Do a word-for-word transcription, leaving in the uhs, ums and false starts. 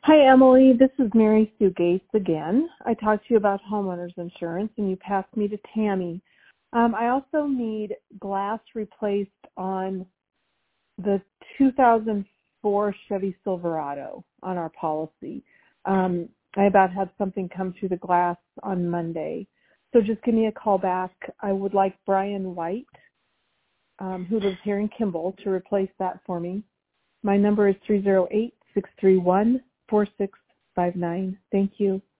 Hi, Emily. This is Mary Sue Gates again. I talked to you about homeowners insurance, and you passed me to Tammy. Um, I also need glass replaced on the two thousand four Chevy Silverado on our policy. Um, I about had something come through the glass on Monday. So just give me a call back. I would like Brian White, um, who lives here in Kimball, to replace that for me. My number is three zero eight, six three one, four six five nine. Thank you.